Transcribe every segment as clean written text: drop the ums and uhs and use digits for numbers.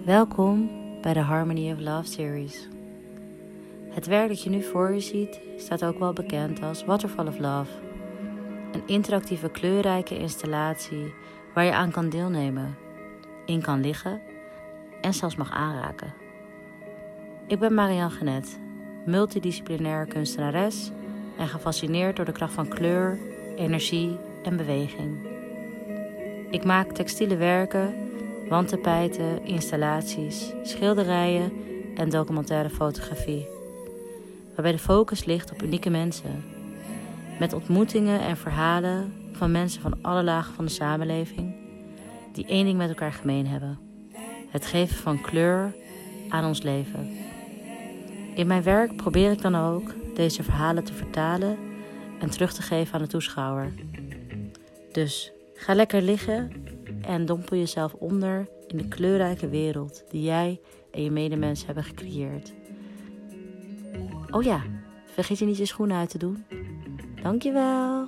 Welkom bij de Harmony of Love series. Het werk dat je nu voor je ziet staat ook wel bekend als Waterfall of Love. Een interactieve kleurrijke installatie waar je aan kan deelnemen, in kan liggen en zelfs mag aanraken. Ik ben Marianne Genet, multidisciplinair kunstenares en gefascineerd door de kracht van kleur, energie en beweging. Ik maak textiele werken, wandtapijten, installaties, schilderijen en documentaire fotografie, waarbij de focus ligt op unieke mensen, met ontmoetingen en verhalen van mensen van alle lagen van de samenleving, die één ding met elkaar gemeen hebben: het geven van kleur aan ons leven. In mijn werk probeer ik dan ook deze verhalen te vertalen en terug te geven aan de toeschouwer. Dus ga lekker liggen en dompel jezelf onder in de kleurrijke wereld die jij en je medemens hebben gecreëerd. Oh ja, vergeet je niet je schoenen uit te doen. Dankjewel.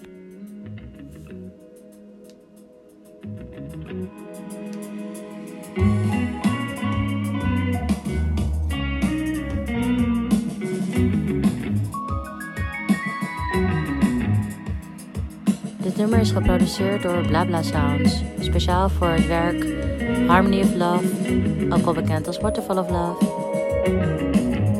Dit nummer is geproduceerd door Blabla Sounds, speciaal voor het werk Harmony of Love, ook wel bekend als Waterfall of Love.